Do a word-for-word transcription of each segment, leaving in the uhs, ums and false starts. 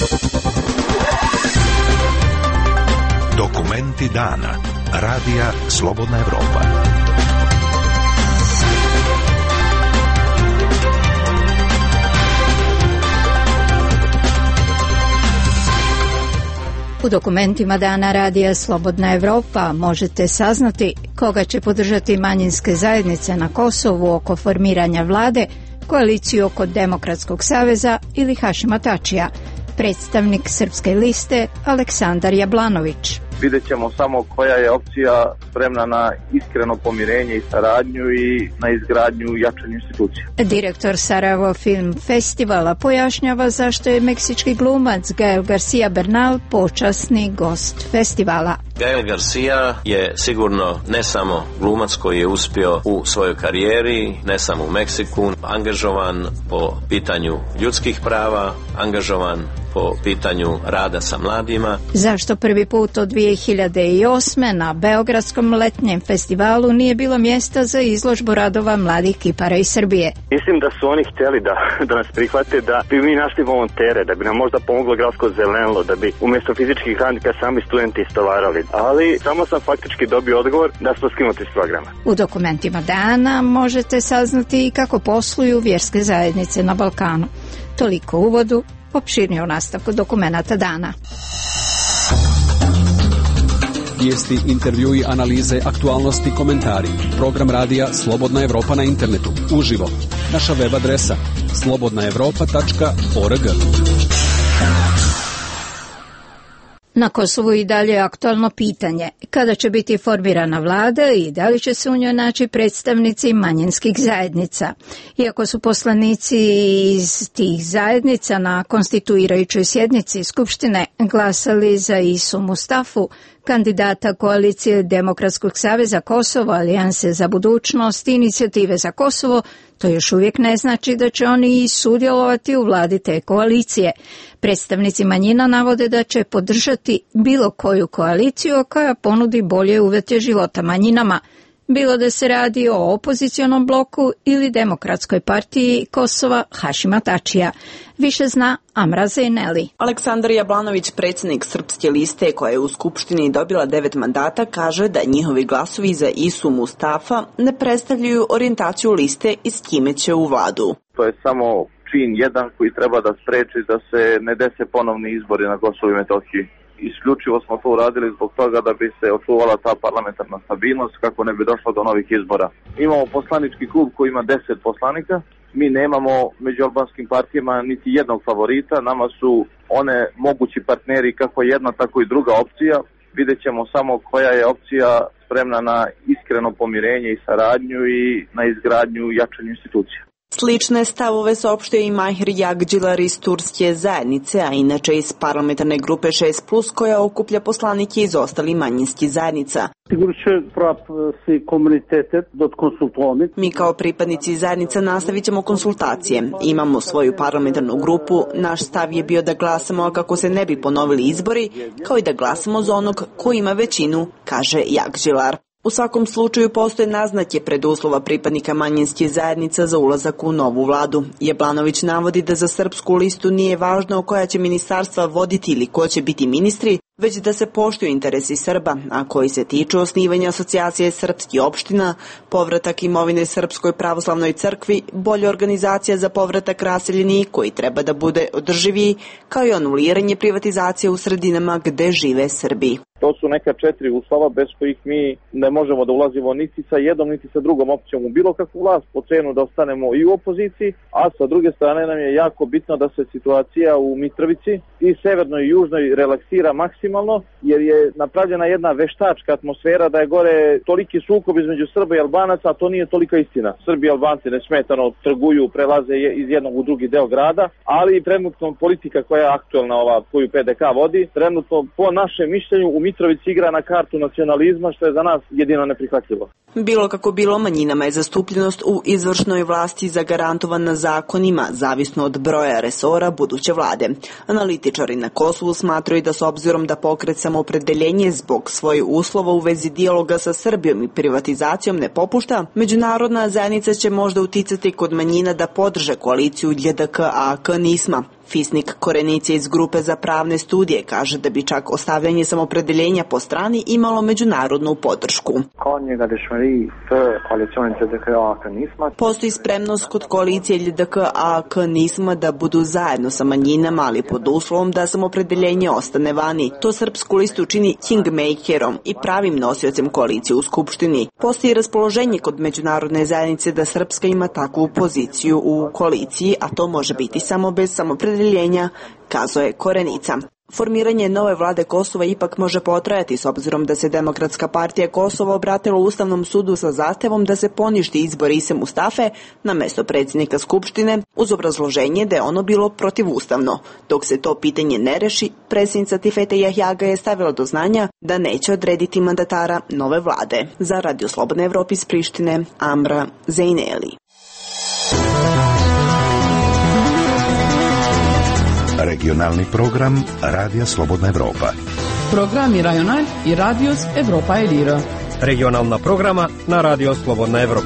Dokumenti dana. Radija Slobodna Evropa. U dokumentima dana Radija Slobodna Evropa možete saznati koga će podržati manjinske zajednice na Kosovu oko formiranja vlade, koaliciju oko Demokratskog saveza ili Hašima Tačija. Predstavnik Srpske liste Aleksandar Jablanović. Vidjet ćemo samo koja je opcija spremna na iskreno pomirenje i saradnju i na izgradnju i jačanju institucija. Direktor Sarajevo Film Festivala pojašnjava zašto je meksički glumac Gael Garcia Bernal počasni gost festivala. Gael Garcia je sigurno ne samo glumac koji je uspio u svojoj karijeri, ne samo u Meksiku, angažovan po pitanju ljudskih prava, angažovan po pitanju rada sa mladima. Zašto prvi put od dvije hiljade osme na Beogradskom letnjem festivalu nije bilo mjesta za izložbu radova mladih kipara iz Srbije? Mislim da su oni htjeli da, da nas prihvate, da bi mi našli volontere, da bi nam možda pomoglo gradsko zelenilo, da bi umjesto fizičkih radnika sami studenti istovarali. Ali samo sam faktički dobio odgovor da smo skinuti iz programa. U dokumentima dana možete saznati kako posluju vjerske zajednice na Balkanu. Toliko u uvodu, opširnije u nastavku dokumenata dana. Vijesti, intervjui, analize, aktualnosti, komentari. Program radija Slobodna Evropa na internetu. Uživo. Naša web adresa slobodna evropa tačka org. Na Kosovu i dalje je aktualno pitanje kada će biti formirana vlada i da li će se u njoj naći predstavnici manjinskih zajednica. Iako su poslanici iz tih zajednica na konstituirajućoj sjednici Skupštine glasali za Isu Mustafu, kandidata koalicije Demokratskog saveza Kosova, Alijanse za budućnost i Inicijative za Kosovo, to još uvijek ne znači da će oni i sudjelovati u vladi te koalicije. Predstavnici manjina navode da će podržati bilo koju koaliciju koja ponudi bolje uvjete života manjinama, bilo da se radi o opozicionom bloku ili Demokratskoj partiji Kosova Hašima Tačija. Više zna Amra Zejneli. Aleksandar Jablanović, predsjednik Srpske liste koja je u Skupštini dobila devet mandata, kaže da njihovi glasovi za Isu Mustafa ne predstavljaju orijentaciju liste i s kime će u vladu. To je samo čin jedan koji treba da spreči da se ne dese ponovni izbori na Kosovu i Metohiji. Isključivo smo to uradili zbog toga da bi se očuvala ta parlamentarna stabilnost kako ne bi došlo do novih izbora. Imamo poslanički klub koji ima deset poslanika. Mi nemamo među albanskim partijama niti jednog favorita. Nama su one mogući partneri kako jedna tako i druga opcija. Vidjet ćemo samo koja je opcija spremna na iskreno pomirenje i saradnju i na izgradnju i jačanju institucija. Slične stavove saopštio i Mahir Jagđilar iz Turske zajednice, a inače iz parlamentarne grupe šest plus koja okuplja poslanike iz ostalih manjinskih zajednica. Mi kao pripadnici zajednica nastavit ćemo konsultacije. Imamo svoju parlamentarnu grupu. Naš stav je bio da glasamo kako se ne bi ponovili izbori, kao i da glasamo za onog ko ima većinu, kaže Jagđilar. U svakom slučaju postoje naznake preduslova pripadnika manjinskih zajednica za ulazak u novu vladu. Jablanović navodi da za Srpsku listu nije važno koja će ministarstva voditi ili ko će biti ministri, već da se poštuju interesi Srba, a koji se tiču osnivanja asocijacije srpskih opština, povratak imovine Srpskoj pravoslavnoj crkvi, bolja organizacija za povratak raseljenih koji treba da bude održiviji, kao i anuliranje privatizacije u sredinama gde žive Srbi. To su neka četiri uslova bez kojih mi ne možemo da ulazimo niti sa jednom niti sa drugom opcijom u bilo kakvu vlast po cenu da ostanemo i u opoziciji, a sa druge strane nam je jako bitno da se situacija u Mitrovici i severnoj i južnoj relaksira maksimalno, jer je napravljena jedna veštačka atmosfera da je gore toliki sukob između Srba i Albanaca, a to nije tolika istina. Srbi i Albanci nesmetano trguju, prelaze iz jednog u drugi deo grada, ali trenutno politika koja je aktuelna, ova koju P D K vodi, trenutno po našem mišljenju u Mitrovici igra na kartu nacionalizma, što je za nas jedino neprihvatljivo. Bilo kako bilo, manjinama je zastupljenost u izvršnoj vlasti zagarantovana zakonima, zavisno od broja resora buduće vlade. Analitičari na Kosovu smatraju da s obzirom da pokret Samoopredeljenje zbog svojih uslova u vezi dijaloga sa Srbijom i privatizacijom ne popušta, međunarodna zajednica će možda uticati kod manjina da podrže koaliciju Lj D K A K Nisma. Fisnik Korenice iz grupe za pravne studije kaže da bi čak ostavljanje Samoopredeljenja po strani imalo međunarodnu podršku. Postoji spremnost kod koalicije Lj D K A K Nisma da budu zajedno sa manjinama, ali pod uslovom da Samoopredeljenje ostane vani. To srpsku listu čini kingmakerom i pravim nosiocem koalicije u Skupštini. Postoji raspoloženje kod međunarodne zajednice da Srpska ima takvu poziciju u koaliciji, a to može biti samo bez samoopredeljenja, kazao je Korenica. Formiranje nove vlade Kosova ipak može potrajati s obzirom da se Demokratska partija Kosova obratila Ustavnom sudu sa zahtevom da se poništi izbor Ise Mustafe na mesto predsjednika Skupštine uz obrazloženje da je ono bilo protivustavno. Dok se to pitanje ne reši, predsjednica Tifete Jahjaga je stavila do znanja da neće odrediti mandatara nove vlade. Za Radio Slobodna Evropa iz Prištine, Amra Zejneli. Regionalni program Radija Slobodna Evropa. Programi Rajonal i Radios Evropa Elira. Regionalna programa na Radio Slobodna Evropa.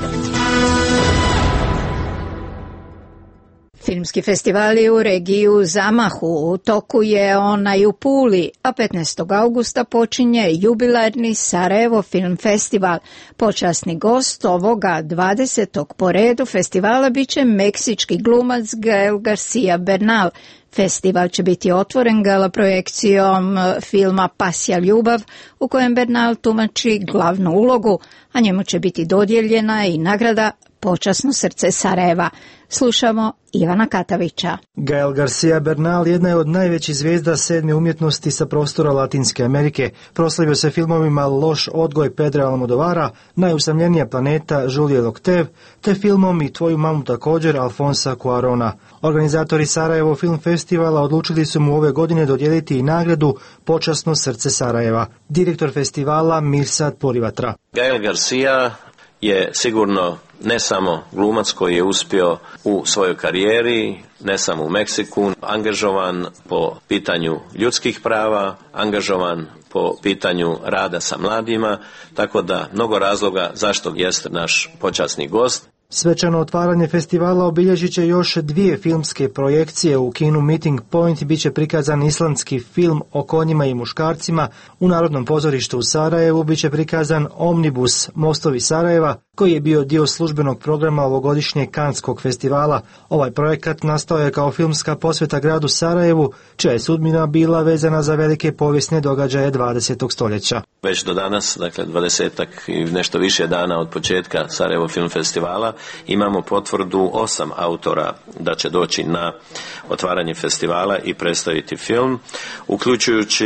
Filmski festivali u regiji u zamahu, u toku je onaj u Puli, a petnaestog augusta počinje jubilarni Sarajevo Film Festival. Počasni gost ovoga dvadesetog po redu festivala biće meksički glumac Gael Garcia Bernal. Festival će biti otvoren gala projekcijom filma Pasja ljubav, u kojem Bernal tumači glavnu ulogu, a njemu će biti dodijeljena i nagrada Počasno srce Sarajeva. Slušamo Ivana Katavića. Gael Garcia Bernal jedna je od najvećih zvijezda sedme umjetnosti sa prostora Latinske Amerike. Proslavio se filmovima Loš odgoj Pedra Almodovara, Najusamljenija planeta Julije Loktev, te filmom I tvoju mamu također Alfonsa Cuarona. Organizatori Sarajevo Film Festivala odlučili su mu ove godine dodijeliti i nagradu Počasno srce Sarajeva. Direktor festivala Mirsad Porivatra. Gael Garcia je sigurno ne samo glumac koji je uspio u svojoj karijeri, ne samo u Meksiku, angažovan po pitanju ljudskih prava, angažovan po pitanju rada sa mladima, tako da mnogo razloga zašto jeste naš počasni gost. Svečano otvaranje festivala obilježit će još dvije filmske projekcije. U kinu Meeting Point bit će prikazan islandski film o konjima i muškarcima. U Narodnom pozorištu u Sarajevu bit će prikazan Omnibus Mostovi Sarajeva, koji je bio dio službenog programa ovogodišnjeg Kanskog festivala. Ovaj projekat nastao je kao filmska posveta gradu Sarajevu, čija je sudbina bila vezana za velike povijesne događaje dvadesetog stoljeća. Već do danas, dakle dvadesetak i nešto više dana od početka Sarajevo Film Festivala, imamo potvrdu osam autora da će doći na otvaranje festivala i predstaviti film, uključujući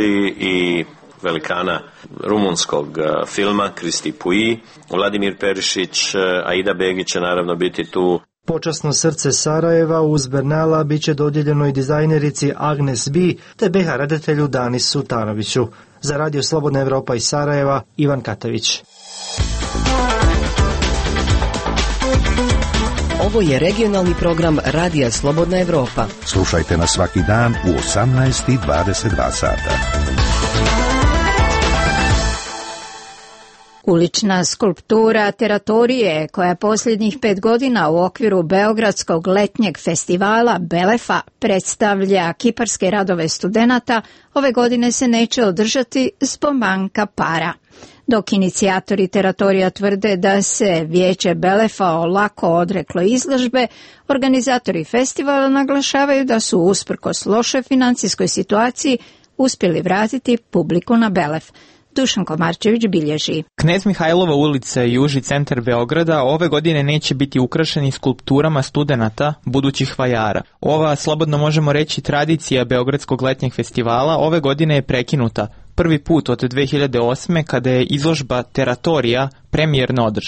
i velikana rumunskog filma Kristi Puji, Vladimir Perišić, Aida Begić će naravno biti tu. Počasno srce Sarajeva uz Bernala bit će dodijeljeno i dizajnerici Agnes B. te be ha redatelju Danisu Tanoviću. Za Radio Slobodna Evropa iz Sarajeva, Ivan Katavić. Ovo je regionalni program Radija Slobodna Evropa. Slušajte nas svaki dan u osamnaest i dvadeset dva sata. Ulična skulptura Teratorije, koja posljednjih pet godina u okviru Beogradskog letnjeg festivala Belefa predstavlja kiparske radove studenata, ove godine se neće održati zbog manjka para. Dok inicijatori Teratorija tvrde da se vijeće Belefa lako odreklo izložbe, organizatori festivala naglašavaju da su usprkos lošoj financijskoj situaciji uspjeli vratiti publiku na Belef. Dušan Komarčević bilježi. Knez Mihajlova ulica i uži centar Beograda ove godine neće biti ukrašeni skulpturama studenata, budućih vajara. Ova, slobodno možemo reći, tradicija Beogradskog letnjeg festivala ove godine je prekinuta. Prvi put od dve hiljade osme kada je izložba Teratorija premijerno održana.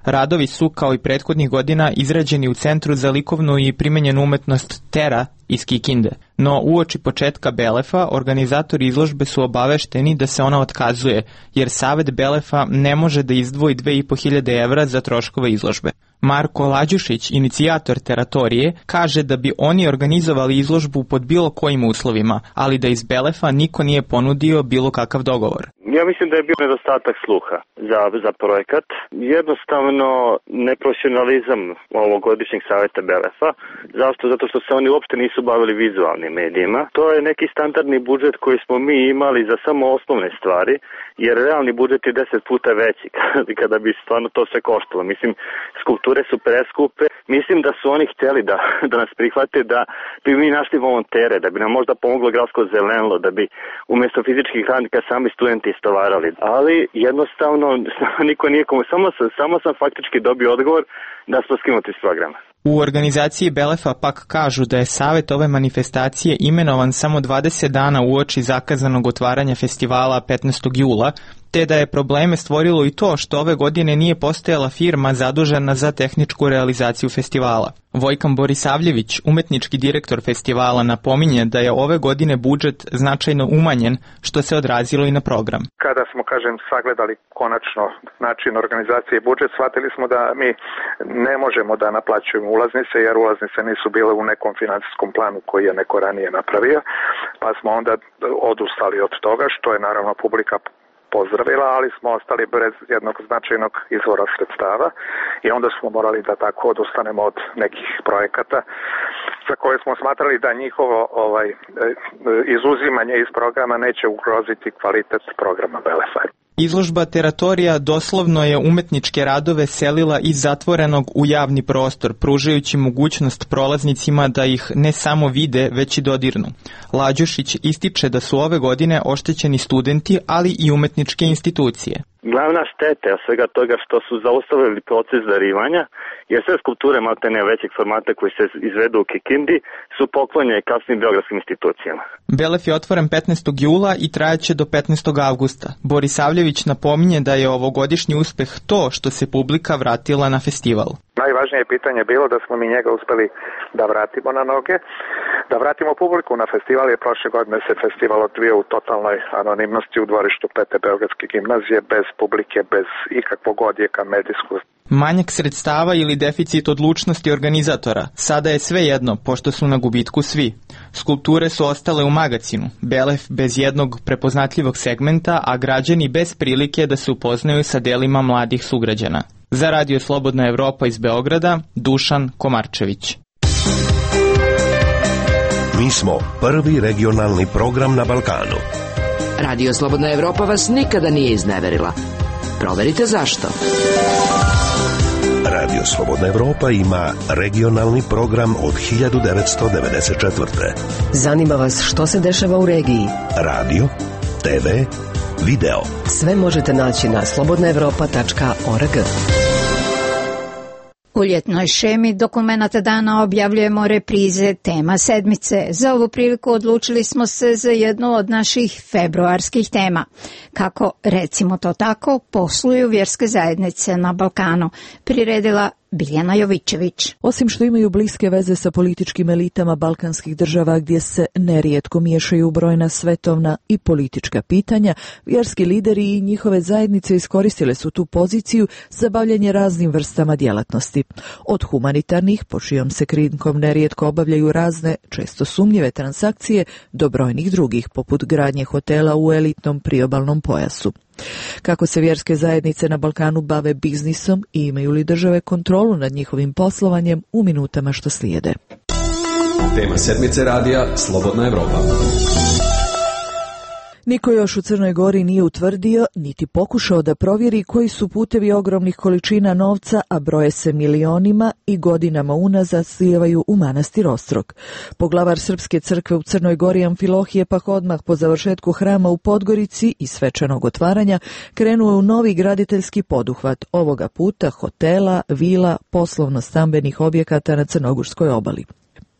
Radovi su, kao i prethodnih godina, izrađeni u Centru za likovnu i primenjenu umetnost Tera iz Kikinde. No, uoči početka Belefa, organizatori izložbe su obavešteni da se ona otkazuje, jer Savet Belefa ne može da izdvoji dve i po hiljade evra za troškove izložbe. Marko Lađušić, inicijator Teratorije, kaže da bi oni organizovali izložbu pod bilo kojim uslovima, ali da iz Belefa niko nije ponudio bilo kakav dogovor. Ja mislim da je bio nedostatak sluha za, za projekat. Jednostavno neprofesionalizam ovogodišnjeg saveta Belefa. Zašto? Zato što se oni uopšte nisu bavili vizualnim medijima. To je neki standardni budžet koji smo mi imali za samo osnovne stvari, jer realni budžet je deset puta veći kada bi stvarno to sve koštalo. Mislim, skulpture su preskupe. Mislim da su oni htjeli da, da nas prihvate, da bi mi našli volontere, da bi nam možda pomoglo gradsko zelenilo, da bi umjesto fizičkih radnika sami studenti istovarali. Ali jednostavno niko nije komu. Samo, samo sam faktički dobio odgovor da smo skinuti iz programa. U organizaciji Belefa pak kažu da je savjet ove manifestacije imenovan samo dvadeset dana uoči zakazanog otvaranja festivala petnaestog jula, te da je probleme stvorilo i to što ove godine nije postojala firma zadužena za tehničku realizaciju festivala. Vojkan Borisavljević, umetnički direktor festivala, napominje da je ove godine budžet značajno umanjen, što se odrazilo i na program. Kada smo, kažem, sagledali konačno način organizacije i budžet, shvatili smo da mi ne možemo da naplaćujemo ulaznice, jer ulaznice nisu bile u nekom financijskom planu koji je neko ranije napravio, pa smo onda odustali od toga, što je naravno publika pozdravila, ali smo ostali bez jednog značajnog izvora sredstava i onda smo morali da tako odustanemo od nekih projekata za koje smo smatrali da njihovo ovaj, izuzimanje iz programa neće ugroziti kvalitet programa Belefa. Izložba Teratorija doslovno je umetničke radove selila iz zatvorenog u javni prostor, pružajući mogućnost prolaznicima da ih ne samo vide, već i dodirnu. Lađušić ističe da su ove godine oštećeni studenti, ali i umetničke institucije. Glavna šteta je svega toga što su zaustavili proces darivanja, jer sve skulpture maltene većeg formata koji se izvedu u Kikindi su poklonjene kasnim beogradskim institucijama. Belef je otvoren petnaestog jula i trajaće do petnaestog avgusta. Borisavljević napominje da je ovogodišnji uspeh to što se publika vratila na festival. Najvažnije pitanje je bilo da smo mi njega uspeli da vratimo na noge, da vratimo publiku na festival, jer prošle godine se festival odvio u totalnoj anonimnosti u dvorištu Pete Beogradske gimnazije, bez publike, bez ikakvog odjeka medijskog. Manjak sredstava ili deficit odlučnosti organizatora, sada je sve jedno, pošto su na gubitku svi. Skulpture su ostale u magacinu, Belef bez jednog prepoznatljivog segmenta, a građani bez prilike da se upoznaju sa delima mladih sugrađana. Za Radio Slobodna Evropa iz Beograda, Dušan Komarčević. Mi smo prvi regionalni program na Balkanu. Radio Slobodna Evropa vas nikada nije izneverila. Proverite zašto. Radio Slobodna Evropa ima regionalni program od hiljadu devetsto devedeset četvrte. Zanima vas što se dešava u regiji? Radio, te ve, video. Sve možete naći na slobodna evropa tačka org. U ljetnoj šemi Dokumenata dana objavljujemo reprize tema sedmice. Za ovu priliku odlučili smo se za jednu od naših februarskih tema. Kako, recimo to tako, posluju vjerske zajednice na Balkanu, priredila Biljana Jovićević. Osim što imaju bliske veze sa političkim elitama balkanskih država gdje se nerijetko miješaju brojna svetovna i politička pitanja, vjerski lideri i njihove zajednice iskoristile su tu poziciju za bavljanje raznim vrstama djelatnosti. Od humanitarnih, po čijom se krinkom nerijetko obavljaju razne, često sumnjive transakcije, do brojnih drugih, poput gradnje hotela u elitnom priobalnom pojasu. Kako se vjerske zajednice na Balkanu bave biznisom i imaju li države kontrolu nad njihovim poslovanjem u minutama što slijede. Tema sedmice radija Slobodna Evropa. Niko još u Crnoj Gori nije utvrdio, niti pokušao da provjeri koji su putevi ogromnih količina novca, a broje se milionima i godinama unazad slijevaju u manastir Ostrog. Poglavar Srpske crkve u Crnoj Gori Amfilohije pak odmah po završetku hrama u Podgorici i svečanog otvaranja krenuo u novi graditeljski poduhvat, ovoga puta hotela, vila, poslovno-stambenih objekata na crnogorskoj obali.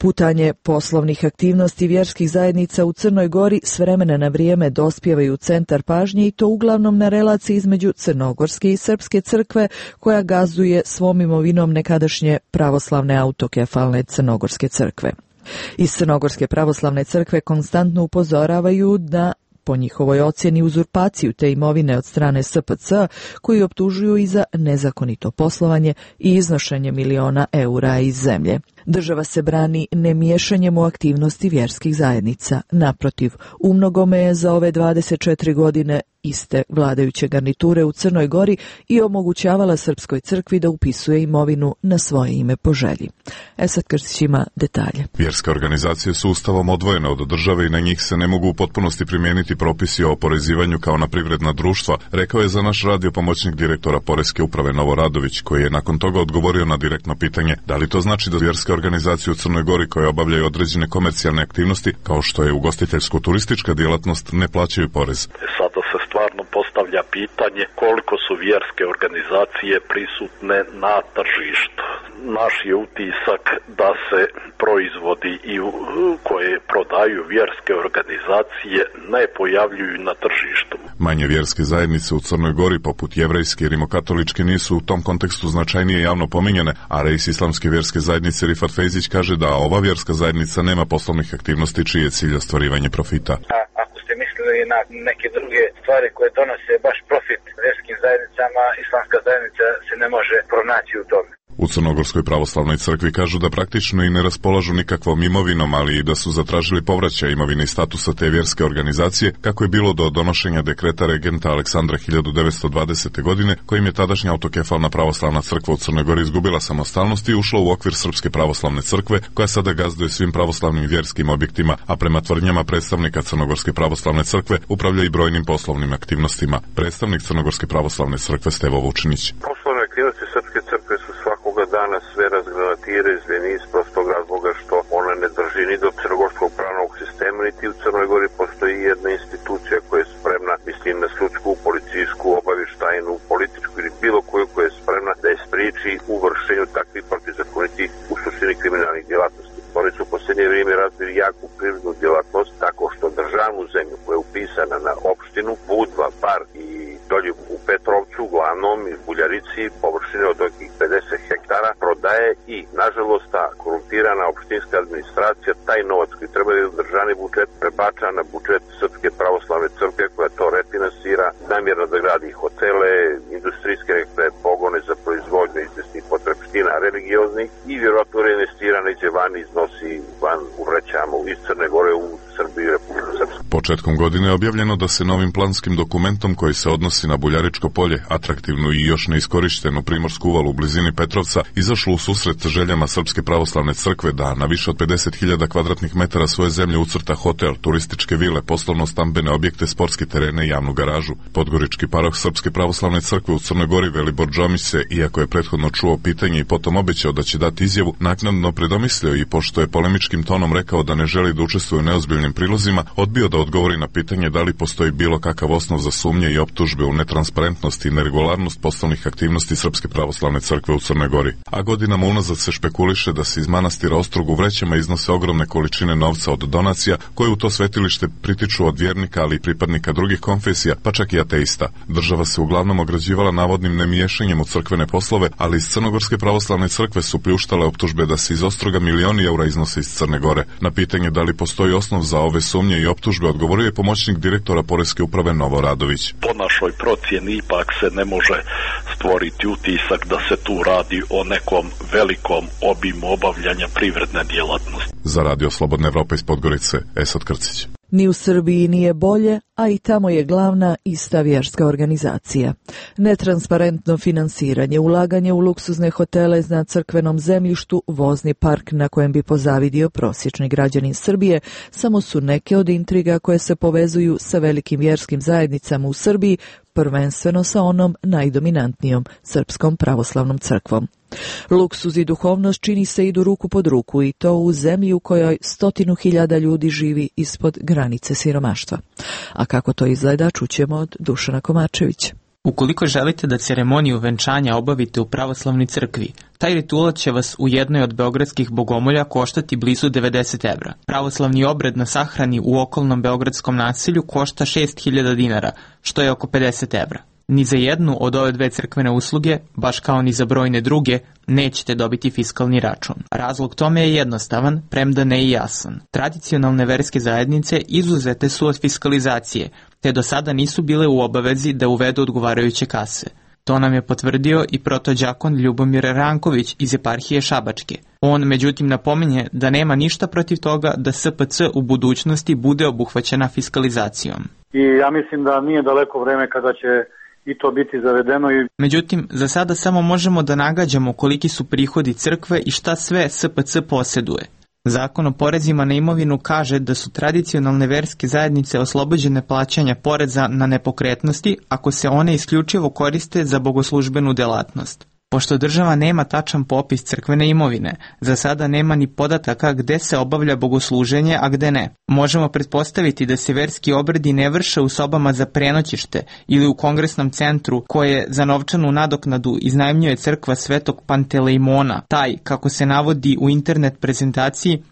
Putanje poslovnih aktivnosti vjerskih zajednica u Crnoj Gori s vremena na vrijeme dospijevaju u centar pažnje i to uglavnom na relaciji između Crnogorske i Srpske crkve koja gazduje svom imovinom nekadašnje pravoslavne autokefalne Crnogorske crkve. Iz Crnogorske pravoslavne crkve konstantno upozoravaju da po njihovoj ocjeni uzurpaciju te imovine od strane S P C, koji optužuju i za nezakonito poslovanje i iznošenje miliona eura iz zemlje. Država se brani nemiješanjem u aktivnosti vjerskih zajednica. Naprotiv, u mnogome je za ove dvadeset četiri godine iste vladajuće garniture u Crnoj Gori i omogućavala Srpskoj crkvi da upisuje imovinu na svoje ime po želji. Esad Krstić ima detalje. Vjerske organizacije su ustavom odvojene od države i na njih se ne mogu u potpunosti primijeniti propisi o oporezivanju kao na privredna društva, rekao je za naš radio pomoćnik direktora Poreske uprave Novo Radović, koji je nakon toga odgovorio na direktno pitanje da li to znači da vjerske organizacije u Crnoj Gori koje obavljaju određene komercijalne aktivnosti, kao što je ugostiteljsko-turistička djelatnost, ne plaćaju porez. Sada se stvarno postavlja pitanje koliko su vjerske organizacije prisutne na tržištu. Naš je utisak da se proizvodi i koje prodaju vjerske organizacije ne pojavljuju na tržištu. Manje vjerske zajednice u Crnoj Gori, poput jevrejske i rimokatoličke, nisu u tom kontekstu značajnije javno pominjane, a reis islamske vjerske zajednice Rifat Fejzić kaže da ova vjerska zajednica nema poslovnih aktivnosti čiji je cilj ostvarivanje profita. Ako ste mislili na neke druge stvari koje donose baš profit vjerskim zajednicama, islamska zajednica se ne može pronaći u tome. U Crnogorskoj pravoslavnoj crkvi kažu da praktično i ne raspolažu nikakvom imovinom, ali i da su zatražili povraćaj imovine i statusa te vjerske organizacije, kako je bilo do donošenja dekreta regenta Aleksandra hiljadu devetsto dvadesete. godine, kojim je tadašnja autokefalna pravoslavna crkva u Crnoj Gori izgubila samostalnost i ušla u okvir Srpske pravoslavne crkve, koja sada gazduje svim pravoslavnim vjerskim objektima, a prema tvrdnjama predstavnika Crnogorske pravoslavne crkve upravlja i brojnim poslovnim aktivnostima. Predstavnik Crnogorske pravoslavne crkve Stevo Vučinić. Poslovne aktivnosti Srpske crkve su svakoga dana sve razgranatire izveni iz prostog razloga što ona ne drži ni do crnogorskog pravnog sistema, niti u Crnoj Gori postoji jedna institucija koja je spremna, mislim na sudsku, policijsku, obavještajnu, političku ili bilo koju koja je spremna da je spriječi u vršenju takvih protivzakonitih u suštini kriminalnih djelatnosti. Oni su u posljednje vrijeme razvili jaku privrednu djelatnost tako što državnu zemlju koja je upisana na opštinu Budva, Bar i dolje u Petrovcu, uglavnom i Buljarici, površine od nekih pedeset hektara, prodaje i, nažalost, ta korumpirana opštinska administracija taj novac koji treba da državni budžet prebača na budžet Srpske pravoslavne crkve koja to refinansira, namjerno da gradi hotele, industrijske pogone za proizvodnju izvesnih potrepština religioznih i vjerojatno reinvestira neđe van iznosi van uvraćamo iz Crne Gore u Srbiju i Republiku Srpsku. Početkom godine je objavljeno da se novim planskim dokumentom koji se odnosi na Buljaričko polje, atraktivnu i još neiskorištenu primorsku uvalu u blizini Petrovca, izašlo u susret željama Srpske pravoslavne crkve da na više od pedeset hiljada kvadratnih metara svoje zemlje ucrta hotel, turističke vile, poslovno-stambene objekte, sportske terene i javnu garažu. Podgorički paroh Srpske pravoslavne crkve u Crnoj Gori Velibor Džomić se, iako je prethodno čuo pitanje i potom obećao da će dati izjavu, naknadno predomislio i pošto je polemičkim tonom rekao da ne želi da učestvuje u neozbiljnim prilozima, odbio da odgovori na pitanje da li postoji bilo kakav osnov za sumnje i optužbe u netransparentnost i neregularnost poslovnih aktivnosti Srpske pravoslavne crkve u Crnoj Gori. A godinama unazad se špekuliše da se iz manastira Ostrog u vrećama iznose ogromne količine novca od donacija koje u to svetilište pritiču od vjernika, ali i pripadnika drugih konfesija, pa čak i ateista. Država se uglavnom ograđivala navodnim nemiješanjem u crkvene poslove, ali iz Crnogorske pravoslavne crkve su pljuštale optužbe da se iz Ostroga milioni eura iznose iz Crne Gore. Na pitanje da li postoji osnov za ove sumnje i optužbe odgovorio je pomoćnik direktora Poreske uprave Novo Radović. Po našoj procjeni ipak se ne može stvoriti utisak da se tu radi o nekom velikom obimu obavljanja privredne djelatnosti. Za Radio Slobodna Evropa iz Podgorice, Esad Krcić. Ni u Srbiji nije bolje, a i tamo je glavna ista vjerska organizacija. Netransparentno finansiranje, ulaganje u luksuzne hotele na crkvenom zemljištu, vozni park na kojem bi pozavidio prosječni građanin Srbije, samo su neke od intriga koje se povezuju sa velikim vjerskim zajednicama u Srbiji, prvenstveno sa onom najdominantnijom Srpskom pravoslavnom crkvom. Luksuz i duhovnost čini se idu ruku pod ruku i to u zemlji u kojoj stotinu hiljada ljudi živi ispod granice siromaštva. A kako to izgleda čućemo od Dušana Komačevića. Ukoliko želite da ceremoniju venčanja obavite u pravoslavnoj crkvi, taj ritual će vas u jednoj od beogradskih bogomolja koštati blizu devedeset evra. Pravoslavni obred na sahrani u okolnom beogradskom naselju košta šest hiljada dinara, što je oko pedeset evra. Ni za jednu od ove dve crkvene usluge, baš kao ni za brojne druge, nećete dobiti fiskalni račun. Razlog tome je jednostavan, premda ne i jasan. Tradicionalne verske zajednice izuzete su od fiskalizacije, te do sada nisu bile u obavezi da uvedu odgovarajuće kase. To nam je potvrdio i protođakon Ljubomir Ranković iz eparhije Šabačke. On međutim napominje da nema ništa protiv toga da S P C u budućnosti bude obuhvaćena fiskalizacijom. I ja mislim da nije daleko vreme kada će i to biti zavedeno. I... Međutim, za sada samo možemo da nagađamo koliki su prihodi crkve i šta sve S P C posjeduje. Zakon o porezima na imovinu kaže da su tradicionalne verske zajednice oslobođene plaćanja poreza na nepokretnosti ako se one isključivo koriste za bogoslužbenu delatnost. Pošto država nema tačan popis crkvene imovine, za sada nema ni podataka gde se obavlja bogosluženje, a gde ne. Možemo pretpostaviti da se verski obredi ne vrše u sobama za prenoćište ili u kongresnom centru koje za novčanu nadoknadu iznajmljuje crkva Svetog Pantelejmona, taj, kako se navodi u internet prezentaciji,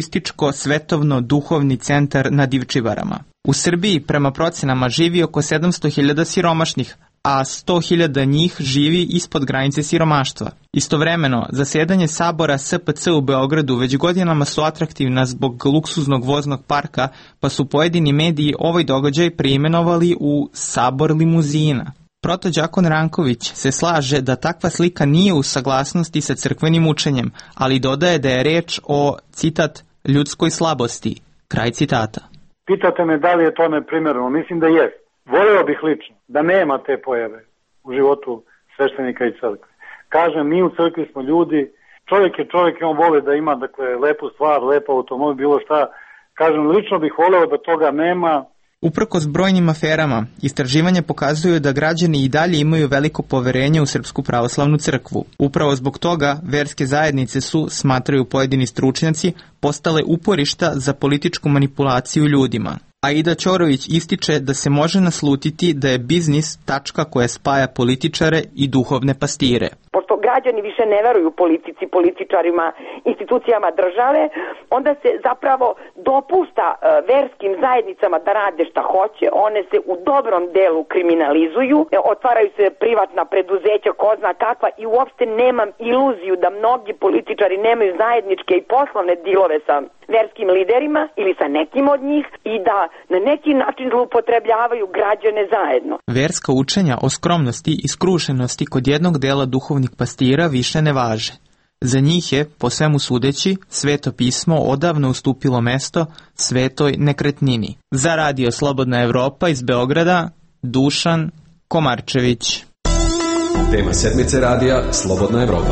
turističko-svetovno-duhovni centar na Divčibarama. U Srbiji prema procenama živi oko sedamsto hiljada siromašnih, a sto hiljada njih živi ispod granice siromaštva. Istovremeno, zasedanje sabora S P C u Beogradu već godinama su atraktivna zbog luksuznog voznog parka, pa su pojedini mediji ovaj događaj preimenovali u Sabor limuzina. Protođakon Ranković se slaže da takva slika nije u saglasnosti sa crkvenim učenjem, ali dodaje da je reč o, citat, ljudskoj slabosti. Kraj citata. Pitate me da li je to neprimereno, mislim da je. Voleo bih lično da nema te pojave u životu sveštenika i crkve. Kažem, mi u crkvi smo ljudi, čovjek je čovjek i on voli da ima dakle, lepu stvar, lepo automobil, bilo šta. Kažem, lično bih voleo da toga nema. Uprkos brojnim aferama, istraživanja pokazuju da građani i dalje imaju veliko poverenje u Srpsku pravoslavnu crkvu. Upravo zbog toga verske zajednice su, smatraju pojedini stručnjaci, postale uporišta za političku manipulaciju ljudima. Aida Ćorović ističe da se može naslutiti da je biznis tačka koja spaja političare i duhovne pastire. Pošto građani više ne veruju politici, političarima, institucijama države, onda se zapravo dopušta uh, verskim zajednicama da rade šta hoće, one se u dobrom delu kriminalizuju, otvaraju se privatna preduzeća, ko zna kakva, i uopšte nemam iluziju da mnogi političari nemaju zajedničke i poslovne dilove sa verskim liderima ili sa nekim od njih i da na neki način zloupotrebljavaju građane zajedno. Verska učenja o skromnosti i skrušenosti kod jednog dela duhovnih pastira više ne važe. Za njih je, po svemu sudeći, Sveto pismo odavno ustupilo mesto svetoj nekretnini. Za radio Slobodna Evropa iz Beograda, Dušan Komarčević. Tema sedmice radija Slobodna Evropa.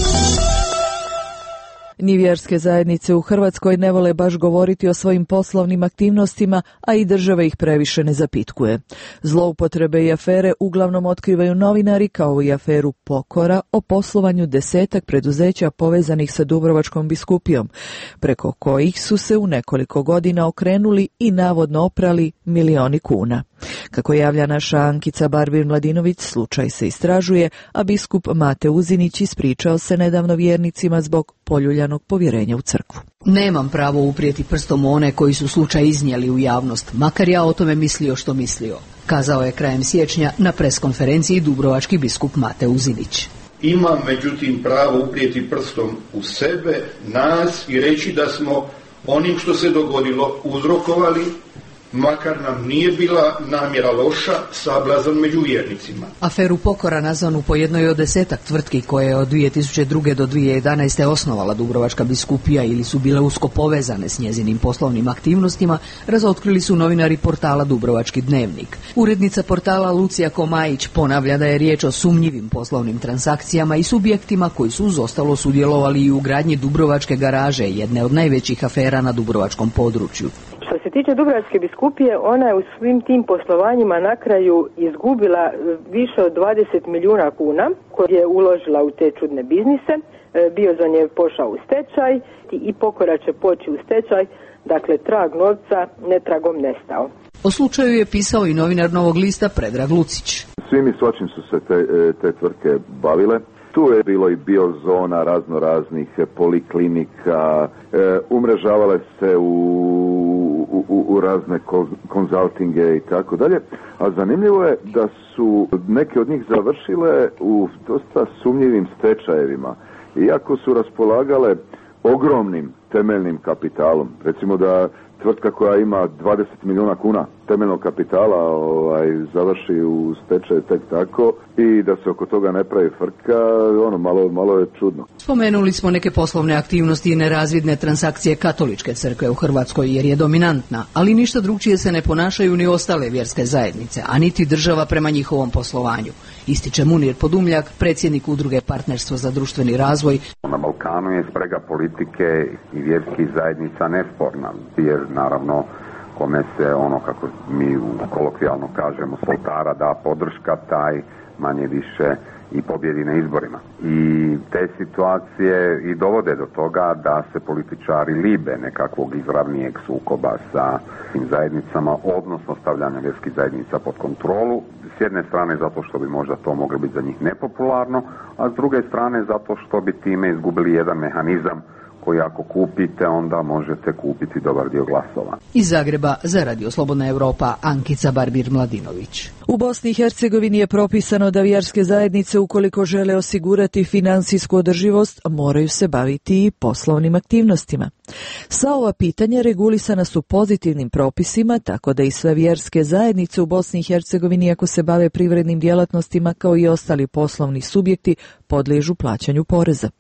Ni vjerske zajednice u Hrvatskoj ne vole baš govoriti o svojim poslovnim aktivnostima, a i država ih previše ne zapitkuje. Zloupotrebe i afere uglavnom otkrivaju novinari, kao i aferu Pokora o poslovanju desetak preduzeća povezanih sa Dubrovačkom biskupijom, preko kojih su se u nekoliko godina okrenuli i navodno oprali milioni kuna. Kako javlja naša Ankica Barvir-Mladinović, slučaj se istražuje, a biskup Mate Uzinić ispričao se nedavno vjernicima zbog poljuljanog povjerenja u crkvu. Nemam pravo uprijeti prstom one koji su slučaj iznijeli u javnost, makar ja o tome mislio što mislio, kazao je krajem siječnja na preskonferenciji dubrovački biskup Mate Uzinić. Imam međutim pravo uprijeti prstom u sebe, nas i reći da smo onim što se dogodilo uzrokovali, makar nam nije bila namjera loša, sablazan među vjernicima. Aferu Pokora, nazvanu po jednoj od desetak tvrtki koje je od dvije tisuće druge do dvije tisuće jedanaeste osnovala Dubrovačka biskupija ili su bile usko povezane s njezinim poslovnim aktivnostima, razotkrili su novinari portala Dubrovački dnevnik. Urednica portala Lucija Komajić ponavlja da je riječ o sumnjivim poslovnim transakcijama i subjektima koji su uz ostalo sudjelovali i u gradnji Dubrovačke garaže, jedne od najvećih afera na dubrovačkom području. Što se tiče Dubrovačke biskupije, ona je u svim tim poslovanjima na kraju izgubila više od dvadeset milijuna kuna koje je uložila u te čudne biznise. Biozon je pošao u stečaj i Pokora će poći u stečaj, dakle trag novca netragom nestao. O slučaju je pisao i novinar Novog lista Predrag Lucić. Svim i svačim su se te, te tvrtke bavile. Tu je bilo i biozona, razno raznih poliklinika, e, umrežavale se u, u, u razne konzultinge i tako dalje. A zanimljivo je da su neke od njih završile u dosta sumnjivim stečajevima. Iako su raspolagale ogromnim temeljnim kapitalom. Recimo da tvrtka koja ima dvadeset milijuna kuna temeljnog kapitala ovaj, završi u stečaju tek tako i da se oko toga ne pravi frka, ono malo, malo je čudno. Spomenuli smo neke poslovne aktivnosti i nerazvidne transakcije katoličke crkve u Hrvatskoj jer je dominantna, ali ništa drugčije se ne ponašaju ni ostale vjerske zajednice, a niti država prema njihovom poslovanju. Ističe Munir Podumljak, predsjednik udruge Partnerstvo za društveni razvoj. Na Balkanu je sprega politike i vjerskih zajednica nesporna, jer naravno kome se ono, kako mi kolokvijalno kažemo, s oltara da podrška, taj manje više i pobjedi na izborima. I te situacije i dovode do toga da se političari libe nekakvog izravnijeg sukoba sa tim zajednicama, odnosno stavljanja vjerskih zajednica pod kontrolu. S jedne strane zato što bi možda to moglo biti za njih nepopularno, a s druge strane zato što bi time izgubili jedan mehanizam koji ako kupite, onda možete kupiti dobar dio glasova. Iz Zagreba za Radio Slobodna Evropa, Ankica Barbir-Mladinović. U Bosni i Hercegovini je propisano da vjerske zajednice, ukoliko žele osigurati financijsku održivost, moraju se baviti i poslovnim aktivnostima. Sva ova pitanja regulisana su pozitivnim propisima, tako da i sve vjerske zajednice u Bosni i Hercegovini, ako se bave privrednim djelatnostima kao i ostali poslovni subjekti, podliježu plaćanju poreza.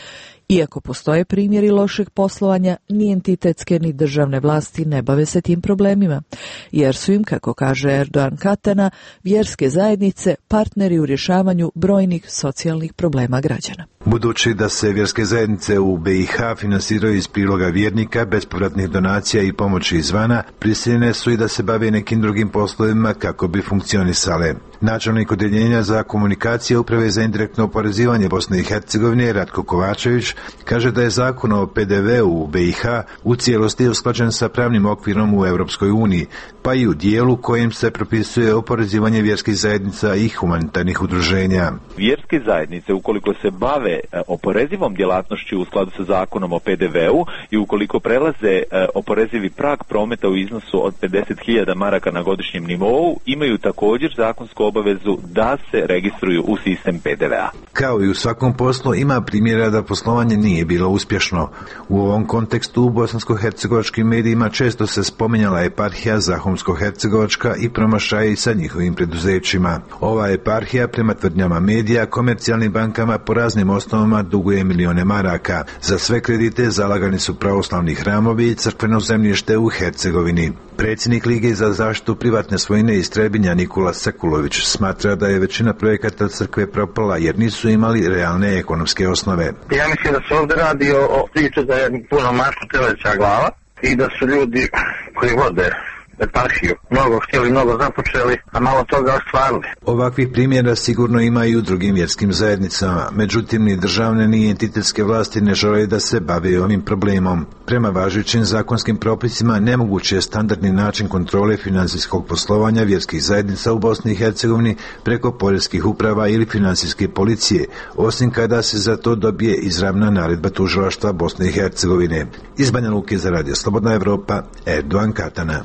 Iako postoje primjeri lošeg poslovanja, ni entitetske ni državne vlasti ne bave se tim problemima, jer su im, kako kaže Erdogan Katana, vjerske zajednice partneri u rješavanju brojnih socijalnih problema građana. Budući da se vjerske zajednice u B i H finansiraju iz priloga vjernika, bespovratnih donacija i pomoći izvana, prisiljene su i da se bave nekim drugim poslovima kako bi funkcionisale. Načelnik odjeljenja za komunikacije Uprave za indirektno oporezivanje Bosne i Hercegovine Ratko Kovačević kaže da je zakon o P D V-u u B i H u cijelosti usklađen sa pravnim okvirom u Europskoj uniji, pa i u dijelu kojim se propisuje oporezivanje vjerskih zajednica i humanitarnih udruženja. Vjerske zajednice, ukoliko se bave oporezivom djelatnošću u skladu sa zakonom o P D V-u i ukoliko prelaze oporezivi prag prometa u iznosu od pedeset hiljada maraka na godišnjem nivou, imaju također zakonsku obavezu da se registruju u sistem P D V-a. Kao i u svakom poslu, ima primjera da poslovanje nije bilo uspješno. U ovom kontekstu u bosansko-hercegovačkim medijima često se spominjala eparhija Zahumsko-hercegovačka i promašaji sa njihovim preduzećima. Ova eparhija, prema tvrdnjama medija, komercijalnim bankama po raznim osnovama duguje milijone maraka. Za sve kredite zalagani su pravoslavni hramovi i crkveno zemljište u Hercegovini. Predsjednik Lige za zaštitu privatne svojine iz Trebinja Nikola Sekulović smatra da je većina projekata crkve propala jer nisu imali realne ekonomske osnove. Ja mislim da se ovdje radi o, o priču da je puno mašta teleća glava i da su ljudi koji vode eparhiju mnogo htjeli, mnogo započeli, a malo toga ostvarili. Ovakvih primjera sigurno ima i u drugim vjerskim zajednicama, međutim ni državne ni entitetske vlasti ne žele da se bave ovim problemom. Prema važećim zakonskim propisima nemoguće je standardni način kontrole financijskog poslovanja vjerskih zajednica u Bosni i Hercegovini preko poreskih uprava ili financijske policije, osim kada se za to dobije izravna naredba tužilaštva Bosne i Hercegovine. Iz Banja Luke za Radio Slobodna Evropa, Erdogan Katana.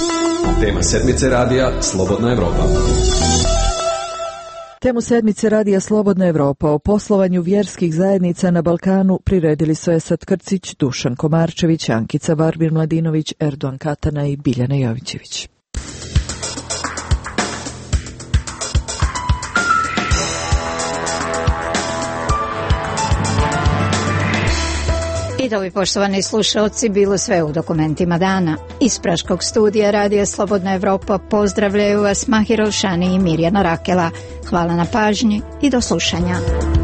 Tema sedmice radija Slobodna Evropa. Temu sedmice radija Slobodna Evropa o poslovanju vjerskih zajednica na Balkanu priredili su Esad Krcić, Dušan Komarčević, Ankica Barbir-Mladinović, Erdogan Katana i Biljana Jovićević. I to bi, poštovani slušalci, bilo sve u dokumentima dana. Iz Praškog studija Radija Slobodna Evropa pozdravljaju vas Mahir Olšani i Mirjana Rakela. Hvala na pažnji i do slušanja.